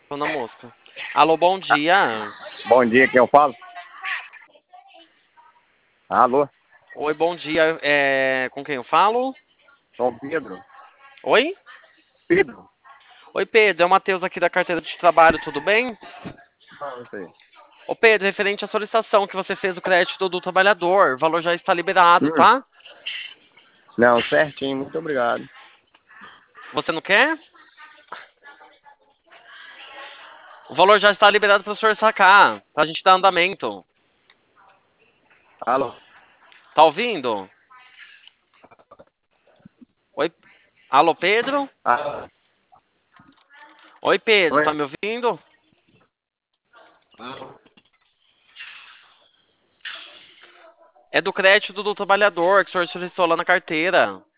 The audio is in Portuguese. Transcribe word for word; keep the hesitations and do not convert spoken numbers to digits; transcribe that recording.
Tô na mosca. Alô, bom dia. Bom dia, quem eu falo? Alô, Oi, bom dia. É... Com quem eu falo? São Pedro. Oi? Pedro? Oi, Pedro. É o Matheus aqui da carteira de trabalho, tudo bem? Não, não sei. Ô, Pedro, referente à solicitação que você fez do crédito do trabalhador, o valor já está liberado, Hum, tá? não, certinho, muito obrigado. Você não quer? O valor já está liberado para o senhor sacar, pra gente dar andamento. Alô, Tá ouvindo? Oi? Alô, Pedro? alô, Oi, Pedro, oi, tá me ouvindo? alô. É do crédito do trabalhador que o senhor solicitou lá na carteira.